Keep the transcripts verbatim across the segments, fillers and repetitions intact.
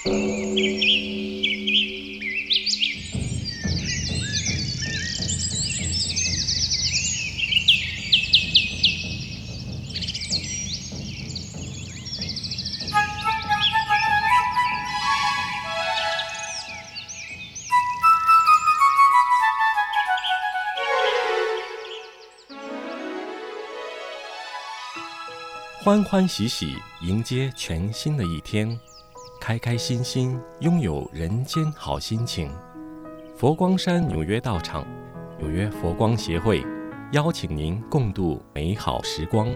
欢欢喜喜迎接全新的一天，开开心心拥有人间好心情。佛光山纽约道场、纽约佛光协会邀请您共度美好时光。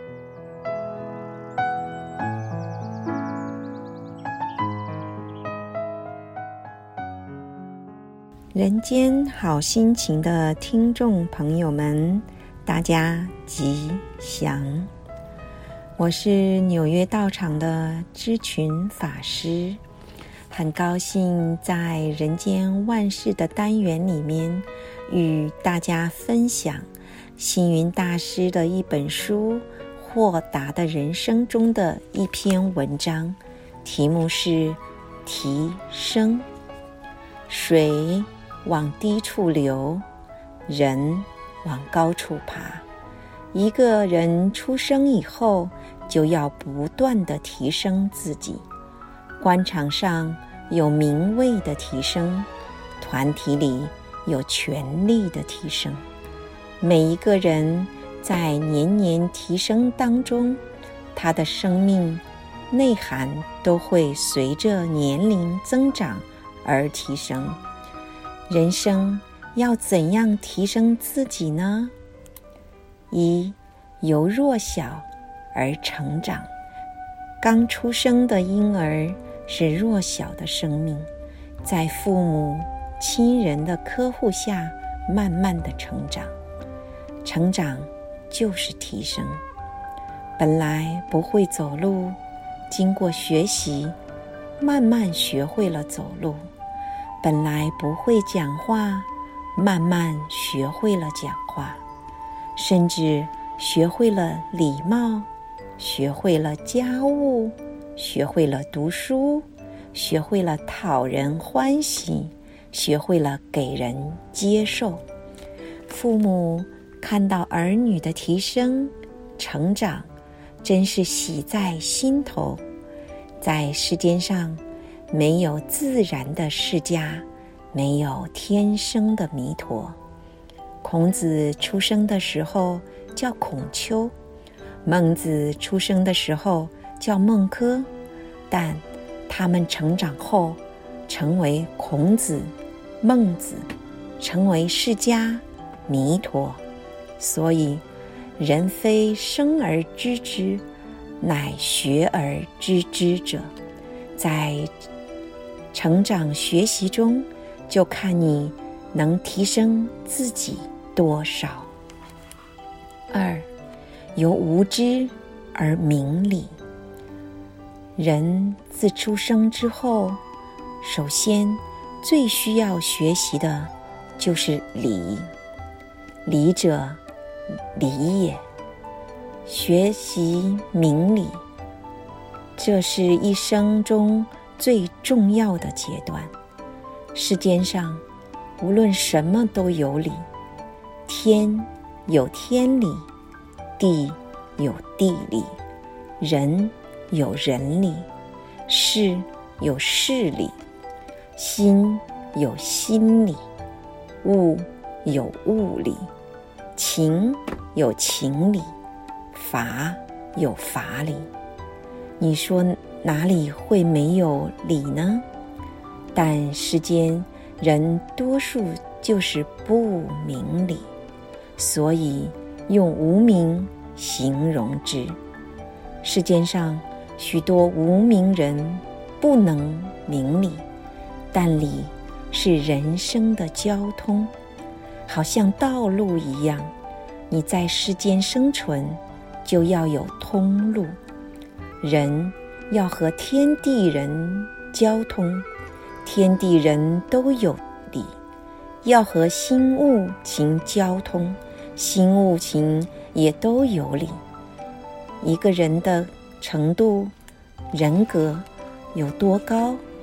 人间好心情的听众朋友们，大家吉祥。我是纽约道场的知群法师，很高兴在人间万事的单元里面与大家分享星云大师的一本书《豁达的人生》中的一篇文章，题目是提升。水往低处流，人往高处爬。一个人出生以后，就要不断地提升自己。官场上有名位的提升，团体里有权力的提升。每一个人在年年提升当中，他的生命内涵都会随着年龄增长而提升。人生要怎样提升自己呢？一，由弱小而成长。刚出生的婴儿是弱小的生命，在父母亲人的呵护下慢慢的成长。成长就是提升。本来不会走路，经过学习慢慢学会了走路。本来不会讲话，慢慢学会了讲话。甚至学会了礼貌，学会了家务，学会了读书，学会了讨人欢喜，学会了给人接受。父母看到儿女的提升成长，真是喜在心头。在世间上，没有自然的释迦，没有天生的弥陀。孔子出生的时候叫孔丘，孟子出生的时候叫孟轲，但他们成长后成为孔子、孟子，成为释迦、弥陀。所以人非生而知之，乃学而知之者。在成长学习中，就看你能提升自己多少。二，由无知而明理。人自出生之后，首先最需要学习的就是理。理者，理也。学习明理，这是一生中最重要的阶段。世间上无论什么都有理，天有天理，地有地理，人有人理，事有事理，心有心理，物有物理，情有情理，法有法理。你说哪里会没有理呢？但世间人多数就是不明理，所以用无明形容之。世间上许多无明人不能明理，但理是人生的交通，好像道路一样，你在世间生存就要有通路。人要和天地人交通，天地人都有理；要和心物情交通，心物情也都有理。一个人的程度、人格有多高，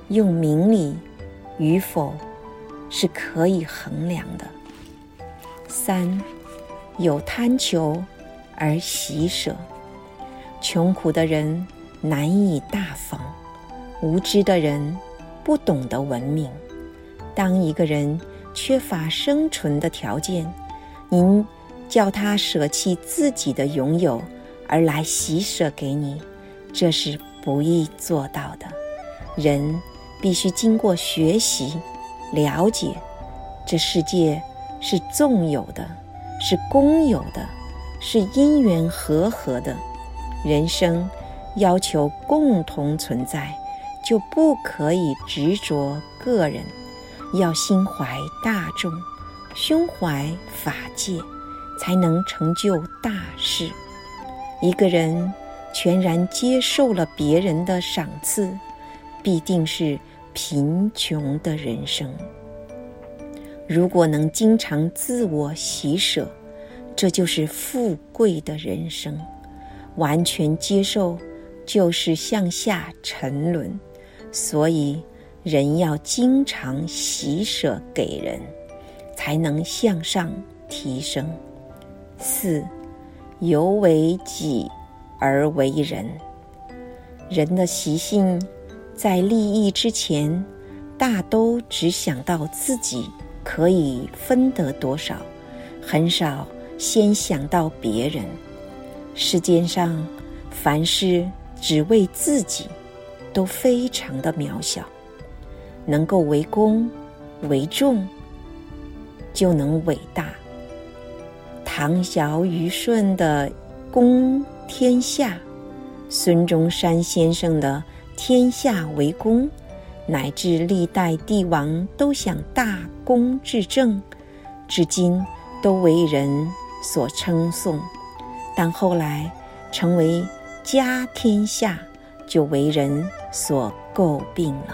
用明理与否是可以衡量的。三，有贪求而喜舍。穷苦的人难以大方，无知的人不懂得文明。当一个人缺乏生存的条件，您叫他舍弃自己的拥有而来喜舍给你，这是不易做到的。人必须经过学习了解，这世界是纵有的，是公有的，是因缘和合的。人生要求共同存在，就不可以执着个人，要心怀大众，胸怀法界，才能成就大事。一个人全然接受了别人的赏赐，必定是贫穷的人生。如果能经常自我喜舍，这就是富贵的人生。完全接受就是向下沉沦，所以人要经常喜舍给人，才能向上提升。四，犹为己而为人。人的习性在利益之前，大都只想到自己可以分得多少，很少先想到别人。世间上凡事只为自己，都非常的渺小。能够为公为众，就能伟大。唐尧虞舜的公天下，孙中山先生的天下为公，乃至历代帝王都想大公至正，至今都为人所称颂。但后来成为家天下，就为人所诟病了。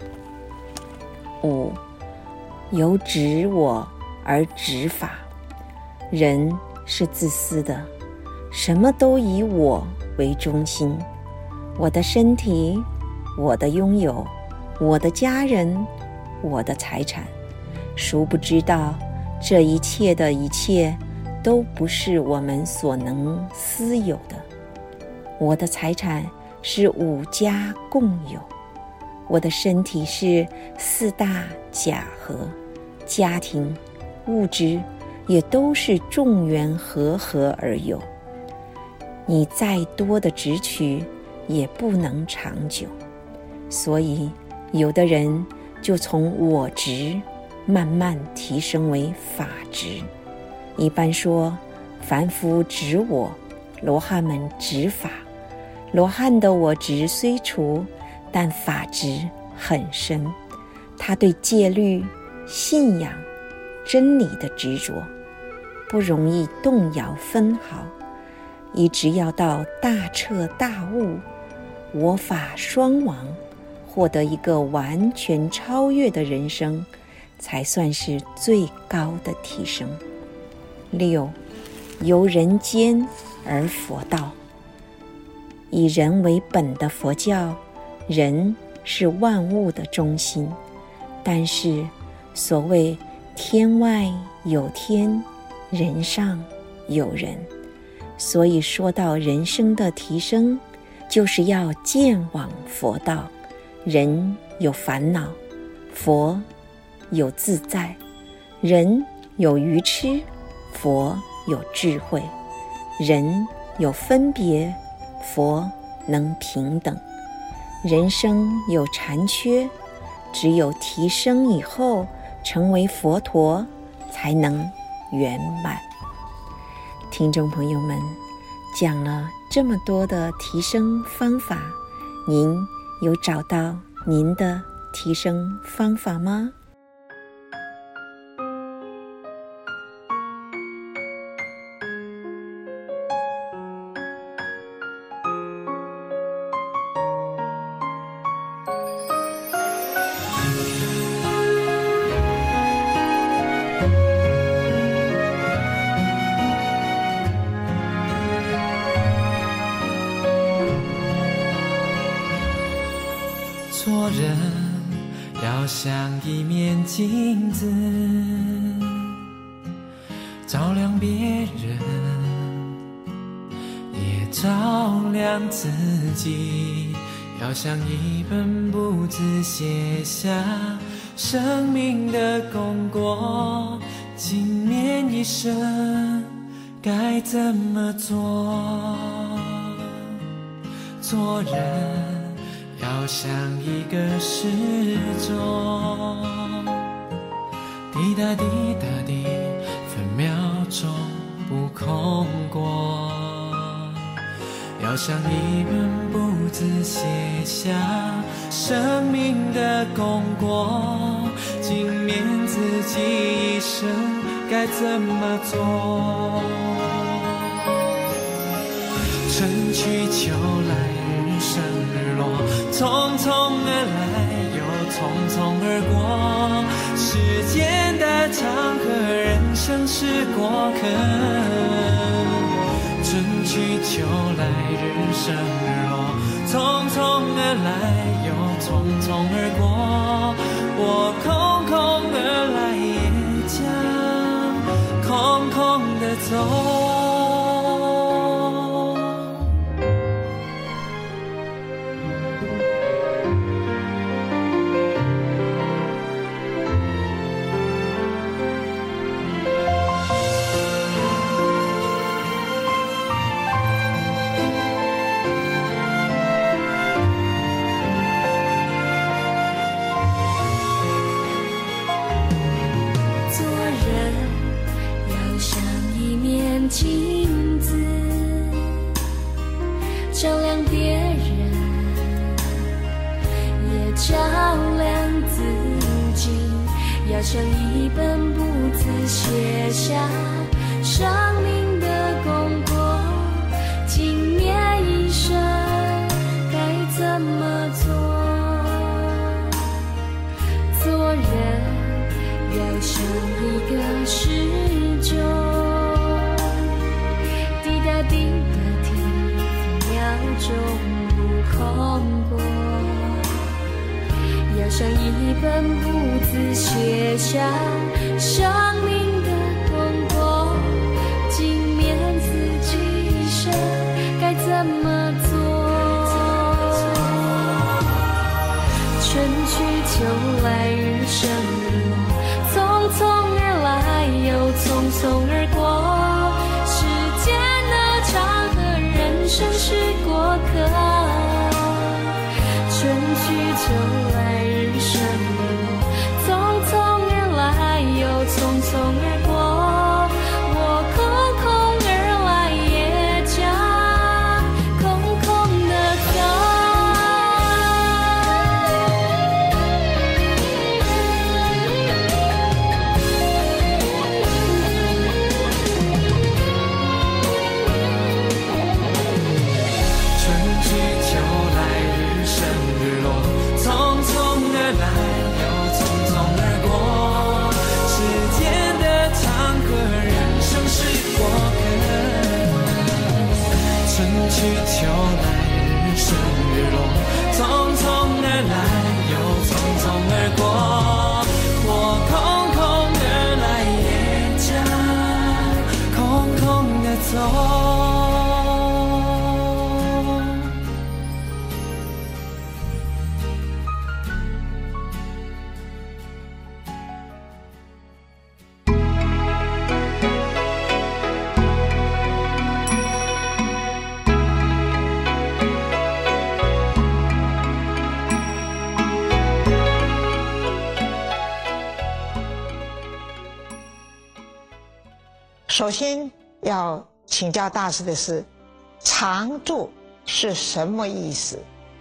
五，由执我而执法。人是自私的，什么都以我为中心，我的身体，我的拥有，我的家人，我的财产，殊不知道这一切的一切都不是我们所能私有的。我的财产是五家共有，我的身体是四大假合，家庭、物质也都是众缘和合而有。你再多的执取也不能长久，所以有的人就从我执慢慢提升为法执。一般说，凡夫执我，罗汉们执法。罗汉的我执虽除，但法执很深。他对戒律、信仰、真理的执着，不容易动摇分毫，一直要到大彻大悟，我法双亡，获得一个完全超越的人生，才算是最高的提升。六，由人间而佛道。以人为本的佛教，人是万物的中心，但是所谓天外有天，人上有人，所以说到人生的提升，就是要渐往佛道。人有烦恼，佛有自在；人有愚痴，佛有智慧；人有分别，佛能平等。人生有残缺，只有提升以后，成为佛陀，才能圆满。听众朋友们，讲了这么多的提升方法，您有找到您的提升方法吗？ 做人要像一面镜子，照亮别人，也照亮自己。要像一本簿子写下生命的功过，今面一生该怎么做？做人要像一个时钟，滴答滴答滴，分秒钟不空过。要像一本簿子写下生命的功过，今面自己一生该怎么做？春去秋来，日升日落，匆匆而来又匆匆而过。时间的长河，人生是过客。春去秋来，日升日落，匆匆而来又匆匆而过。我空空而来，也将空空的走。镜子照亮别人，也照亮自己。要像一本簿子写下生命的功过，今面一生该怎么做？做人要像一个时钟，滴答滴答滴，分秒钟不空过。要像一本簿子写下生命的功过，今面自己一生该怎么做？春去秋来，日升日落，匆匆而来又匆匆而过。时间的长河，人生是过客。春去秋来，日升日落，匆匆而来又匆匆而过。我空空而来，也将空空的走。春去秋来，日升日落，匆匆而来又匆匆而过。我空空而来，也将空空的走。 首先要请教大师的是，常住是什么意思？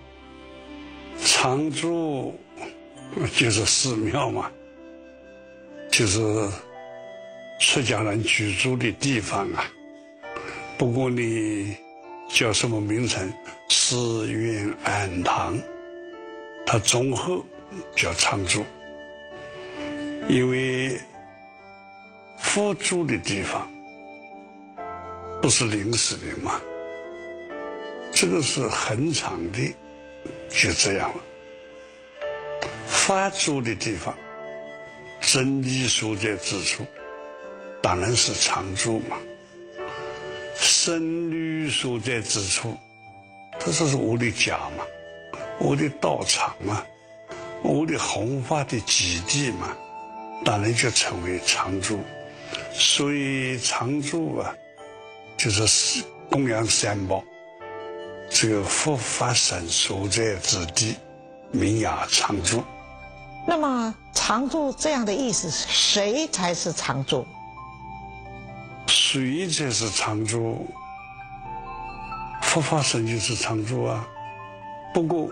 常住就是寺庙嘛，就是出家人居住的地方啊。不过你叫什么名称，寺院庵堂，它综合叫常住。因为佛住的地方不是临时的嘛，这个是很长的，就这样了。佛发足的地方，真理所在之处，当然是常住嘛。僧侣所在之处，这就是我的家嘛，我的道场嘛，我的弘法的基地嘛，当然就成为常住。所以常住啊，就是供养三宝，这个佛法僧所在之地，名雅常住。 那么常住这样的意思，谁才是常住？ 谁才是常住？佛法僧就是常住啊。不过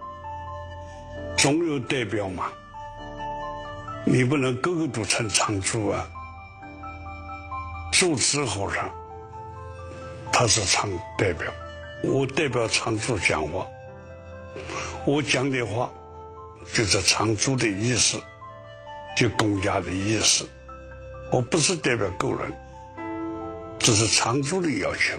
总有代表嘛，你不能个个都成常住啊。住持和尚他是常代表，我代表常住讲话，我讲的话就是常住的意思，就公家的意思。我不是代表个人，这是常住的要求。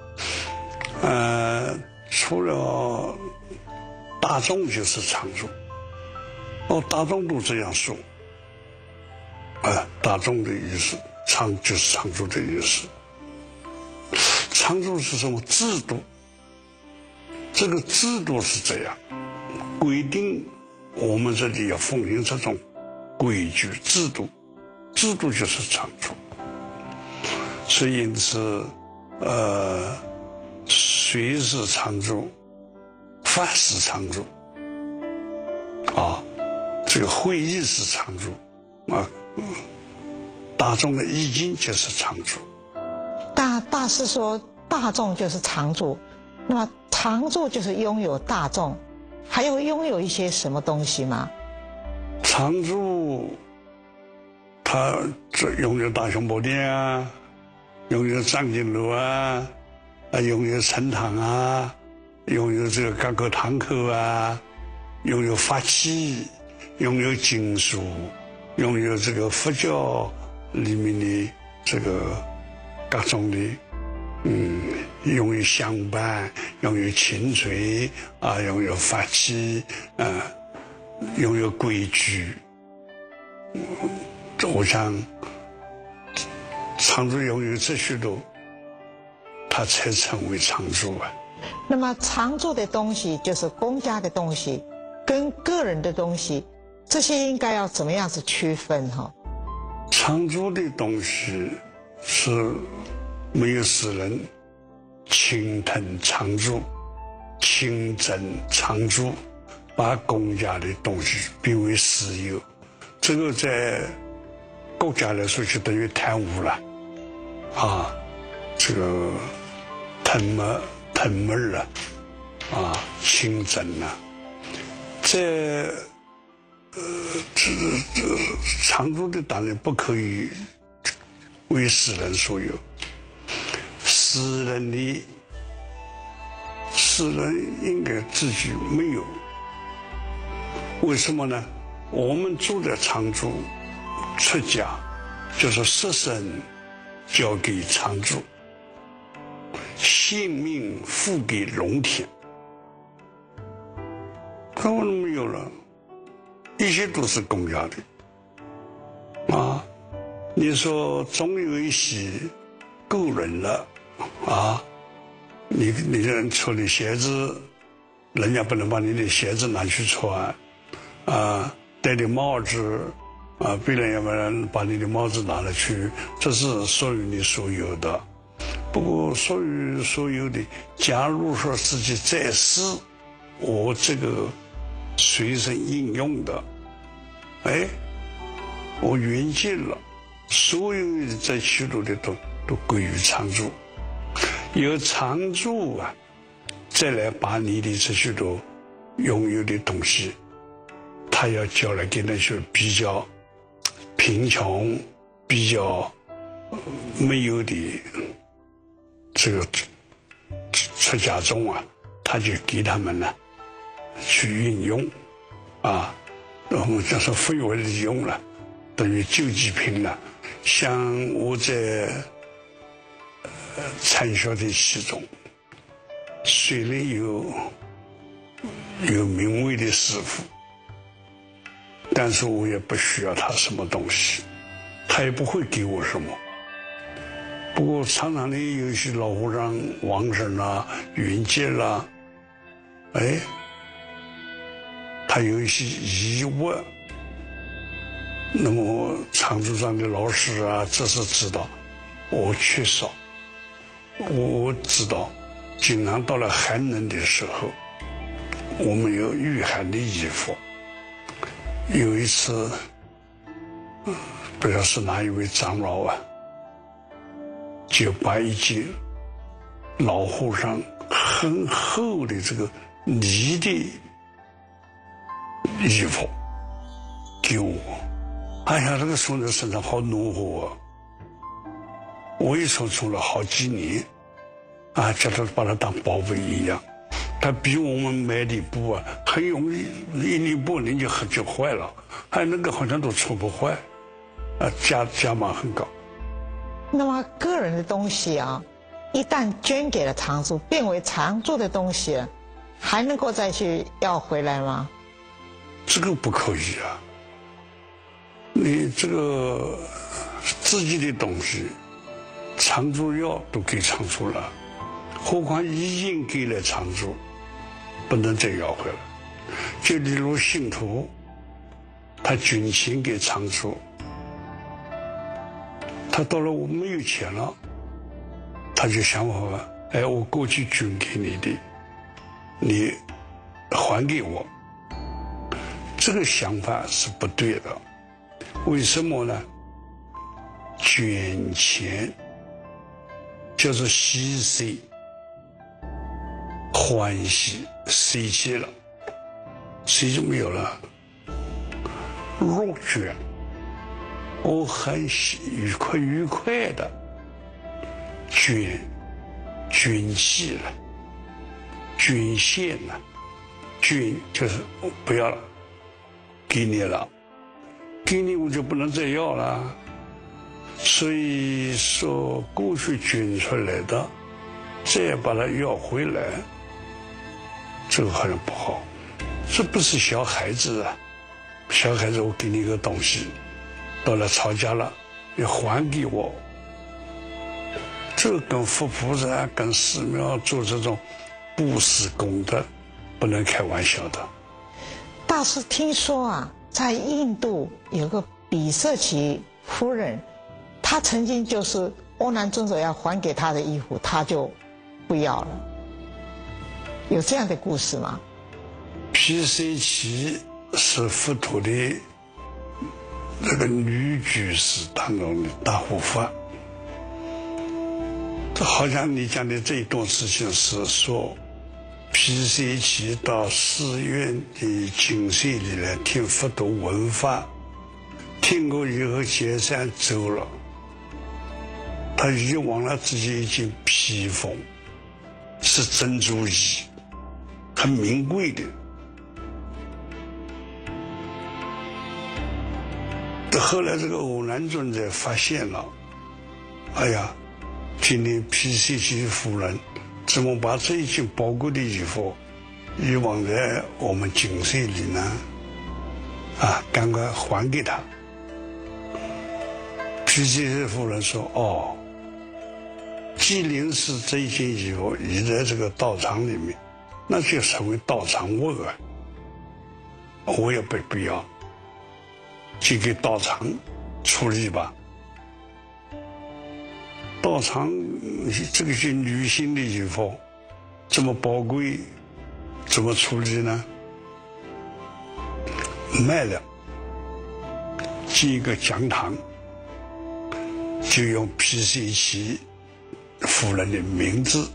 呃，除了大众就是常住，哦，大众都这样说，啊、呃，大众的意思，常就是常住的意思。常住是什么制度？这个制度是这样规定，我们这里要奉行这种规矩制度，制度就是常住。所以因此，呃，谁是常住？法是常住，啊，这个会议是常住，啊，大众的意见就是常住。 大大师说，大众就是常住，那么常住就是拥有大众，还有拥有一些什么东西吗？ 常住，他这拥有大雄宝殿啊，拥有藏经楼啊，啊，拥有禅堂啊，拥有这个各个堂口啊，拥有法器，拥有经书，拥有这个佛教里面的这个各种的，嗯，拥有香板，拥有琴锤啊，拥有法器啊，拥有规矩。嗯，我想常住拥有这许多，它才成为常住啊。 那么常住的东西就是公家的东西，跟个人的东西，这些应该要怎么样子区分哈？ 常住的东西是没有私人，清腾常住，清真常住，把公家的东西变为私有，这个在国家来说就等于贪污了，啊，这个腾没腾没了，啊，清真了，在呃这这常住的当然不可以为私人所有，私人的私人应该自己没有。为什么呢？我们住的常住出家，就是舍身交给常住，性命付给龙天。可我们没有了，一切都是公家的啊！你说总有一些个人了啊，你你的人穿的鞋子，人家不能把你的鞋子拿去穿啊，戴的帽子啊，别人要不然把你的帽子拿了去，这是属于你所有的。不过属于所有的，假如说自己在世，我这个随身应用的，哎，我圆寂了，所有的这许多的都都归于常住。有常住啊，再来把你的这许多拥有的东西，他要交来给那些比较贫穷、比较没有的这个出家众啊，他就给他们呢去运用啊，我们叫做非为利用了，等于救济品了。像我在呃参学的其中，虽然有有名位的师傅， 但是我也不需要他什么东西，他也不会给我什么。不过常常的有一些老和尚、王婶啦、云界啦，哎，他有一些疑问，那么常住上的老师啊，这是知道我缺少，我知道，经常到了寒冷的时候，我们有御寒的衣服。有一次，不知道是哪一位长老啊，就把一件老和尚很厚的这个呢的衣服给我。哎呀，这个穿在身上好暖和啊！我一穿穿了好几年，啊，觉得把它当宝贝一样。它比我们买的布啊很容易，一年布人就就坏了，还那个好像都穿不坏，啊，价价码很高。 那么个人的东西啊，一旦捐给了常住，变为常住的东西，还能够再去要回来吗？ 这个不可以啊！你这个自己的东西，常住要都给常住了，何况已经给了常住，不能再要回来。就例如信徒，他捐钱给常住，他到了我没有钱了，他就想法，哎，我过去捐给你的，你还给我。这个想法是不对的。为什么呢？捐钱就是喜谁欢喜谁去了，谁就没有了。若捐，我很愉快愉快的捐捐弃了，捐献了，捐就是不要了，给你了，给你我就不能再要了。所以说过去捐出来的，再把它要回来，这个好像不好。这不是小孩子啊，小孩子我给你一个东西，到了吵架了，你还给我。这个跟佛菩萨、跟寺庙做这种布施功德，不能开玩笑的。 大师听说啊，在印度有个比舍奇夫人，她曾经就是阿难尊者要还给她的衣服，她就不要了。有这样的故事吗？ 比舍奇是佛陀的那个女居士当中的大护法。这好像你讲的这一段事情是说，比舍奇到寺院的精舍里来听佛陀闻法，听过以后解散走了，他遗忘了自己一件披风，是珍珠衣，很名贵的。后来这个阿难尊者发现了，哎呀，今天比舍奇夫人怎么把这一件宝贵的衣服遗忘在我们精舍里呢？啊，赶快还给他。比舍奇夫人说：“哦，既然是这一件衣服遗在这个道场里面，那就成为道场物啊，我也不必要。”就给道场处理吧。道场这个是女性的衣服，这么宝贵，怎么处理呢？卖了，建一个讲堂，就用比舍奇夫人的名字，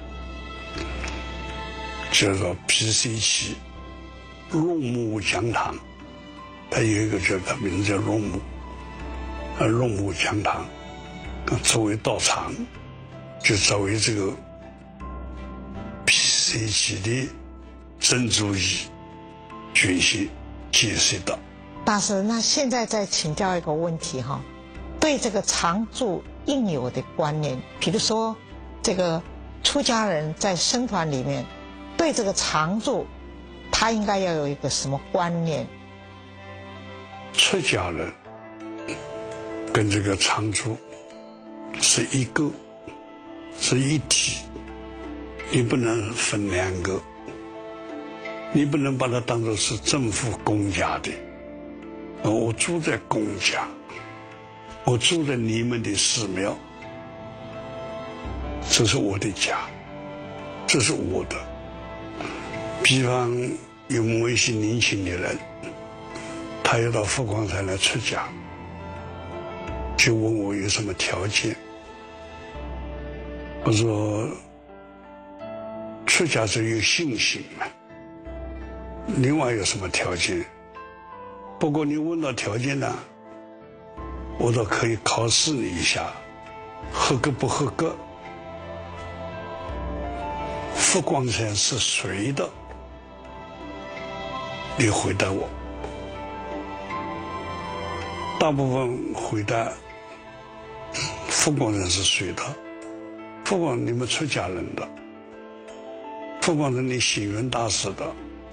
叫做比舍奇入木讲堂。它有一个叫它名字叫龙母，啊，龙母讲堂，作为道场，就作为这个比舍奇的珍珠衣捐献解释的。 大师，那现在再请教一个问题哈，对这个常住应有的观念，比如说这个出家人在僧团里面，对这个常住，他应该要有一个什么观念？ 出家人跟这个常住是一个，是一体，你不能分两个，你不能把它当作是政府公家的。我住在公家，我住在你们的寺庙，这是我的家，这是我的。比方有某一些年轻的人，他要到佛光山来出家，就问我有什么条件。我说出家是有信心嘛，另外有什么条件？不过你问到条件呢，我倒可以考试你一下，合格不合格？佛光山是谁的？你回答我。大部分回答佛光山是谁的？佛光你们出家人的，佛光山你星云大师的，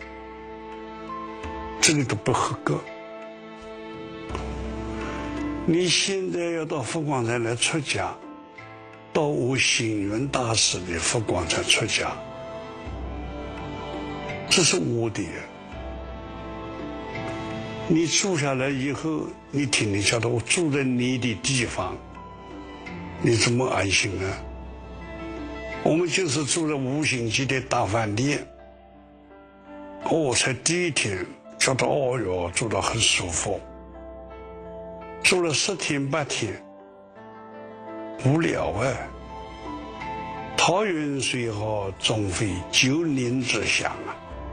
这个都不合格。你现在要到佛光山来出家，到我星云大师的佛光山出家，这是我的。你住下来以后，你听你晓得我住在你的地方，你怎么安心呢？我们就是住在五星级的大饭店，哦，才第一天觉得哦哟，住得很舒服。住了十天八天，无聊啊！桃源虽好，终非九年之乡啊！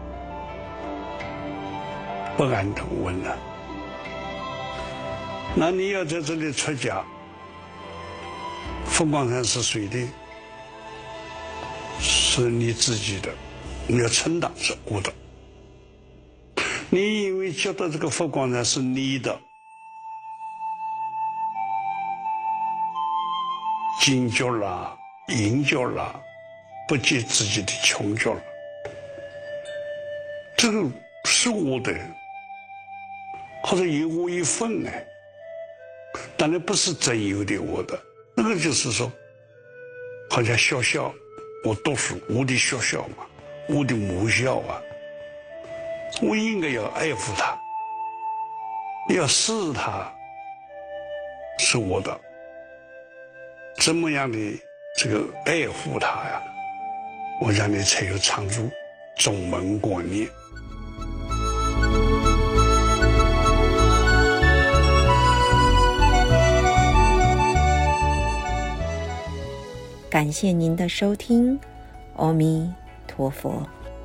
不安同温了。那你要在这里出家，佛光山是谁的？是你自己的，你要承担是我的。你因为觉得这个佛光山是你的，金角啦、银角啦，不及自己的穷角了，这个是我的，或者有我一份呢。当然不是真有的我的，那个就是说，好像学校，我读书，我的学校嘛，我的母校啊，我应该要爱护它，要视它是我的。怎么样的这个爱护它呀？我想你才有常住宗门观念。 感谢您的收听，阿弥陀佛。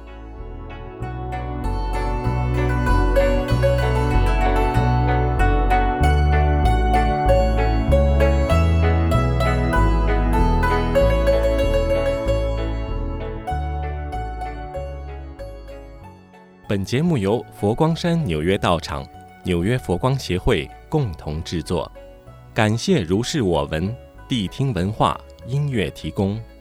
本节目由佛光山纽约道场、纽约佛光协会共同制作，感谢如是我闻谛听文化音乐提供。